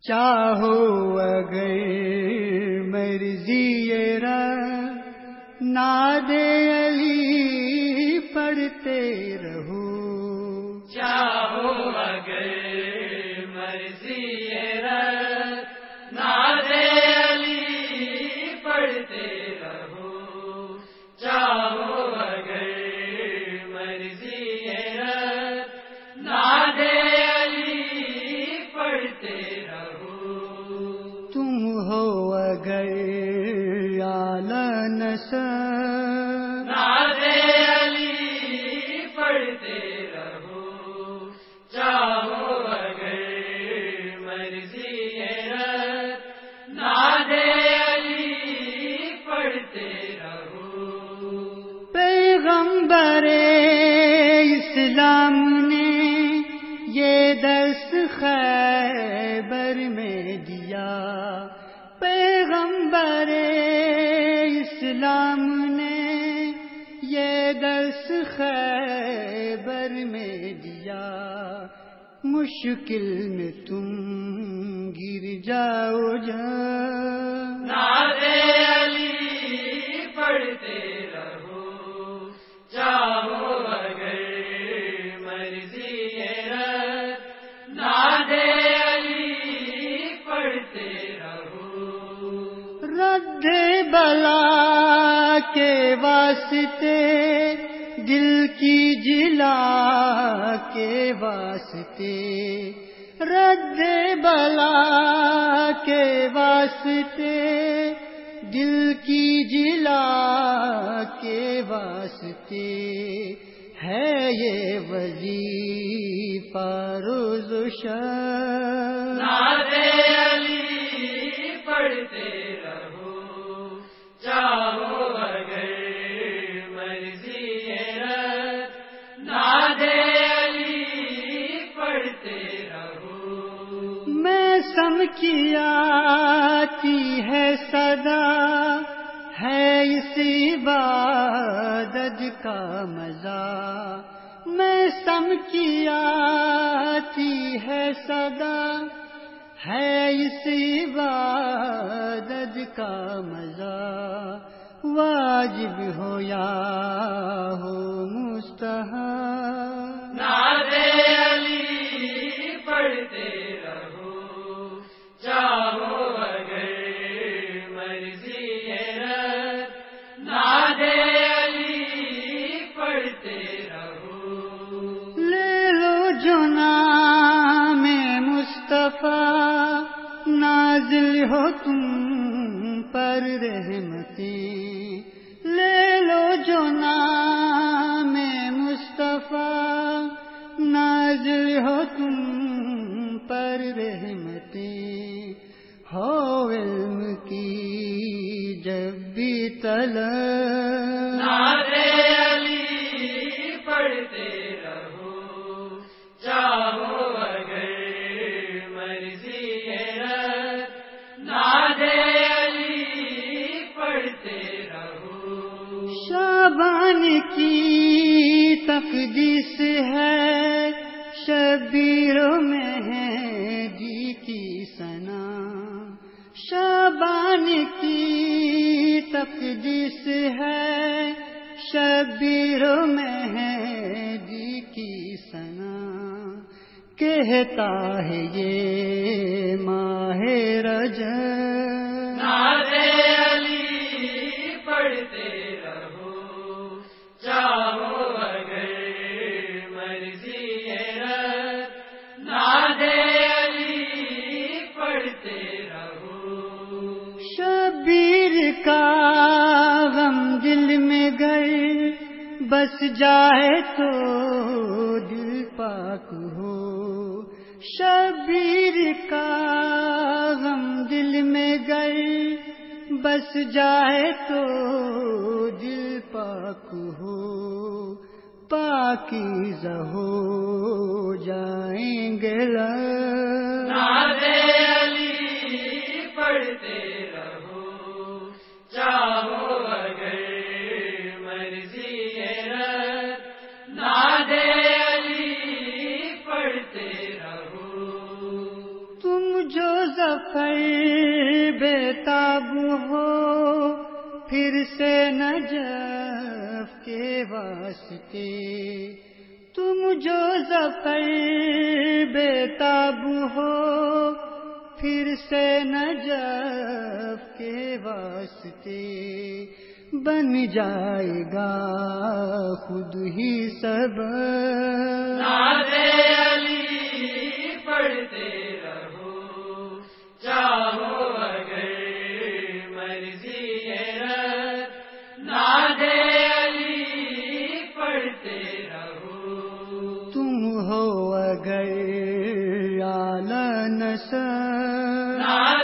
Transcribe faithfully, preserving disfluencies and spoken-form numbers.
چاہو اگر مرضی رب ناد علی پڑھتے رہو، چاہو اگر مرضی رب ناد علی پڑھتے رہو، چاہو اگر مرضی رب ناد علی پڑھتے رہو، تم ہو اگر اعلی نسب ناد علی پڑھتے رہو، چاہو اگر مرضی رب ناد علی پڑھتے رہو، پیغمبر اسلام نے یہ درس خیبر میں دیا، پیغمبر اسلام نے یہ درس خیبر میں دیا، مشکل میں تم گر جاؤ جا ناد علی پڑھتے رہو، چاہو اگر مرضی رب ناد علی پڑھتے رہو، رد بلا کے واسطے دل کی جلا کے واسطے، رد بلا کے واسطے دل کی جلا کے واسطے ہے یہ وظیفہ روز و شب، ناد علی پڑھتے رہو، چاہو اگر مرضی رب ناد علی پڑھتے رہو، میں سم کی آتی ہے صدا ہے اس عبادت کا مزہ، میں سم کی آتی ہے صدا ہے اس عبادت کا مزہ، واجب ہو یا ہو مستحب، ناد علی پڑھتے رہو، چاہو اگر مرضی رب ناد علی پڑھتے رہو، لے لو جو نام مصطفیٰ نازل ہو تم پر رحمتیں، لے لو جو نام مصطفیٰ نازل ہو تم پر رحمتیں، ہو علم کی جب بھی طلب، ناد علی پڑھتے رہو، چاہو اگر مرضی رب ناد علی پڑھتے رہو، شعبان کی تقدیس ہے شبیر و مہدی کی ثنا، شعبان کی تقدیس ہے شبیر و مہدی کی ثنا، کہتا ہے یہ ماہ رجب، ناد علی پڑھتے رہو، چاہو اگر مرضی رب ناد علی پڑھتے رہو، شبیر کا غم دل میں گئے بس جائے تو دل پاک ہو، شبیر کا غم دل میں گئے بس جائے تو دل پاک ہو، پاکیزہ ہو جائیں گے لب، ناد علی پڑھتے رہو، چاہو اگر مرضی رب ناد علی پڑھتے رہو، تم جو ظفر بےتاب ہو پھر سے نجف کے واسطے، تم جو ظفر بےتاب ہو پھر سے نجف کے واسطے، بن جائے گا خود ہی سبب۔ نعت علی پڑھتے رہو چاہو اگر مرضی رب، نعت علی پڑھتے رہو، تم ہو اگر اعلی نسب،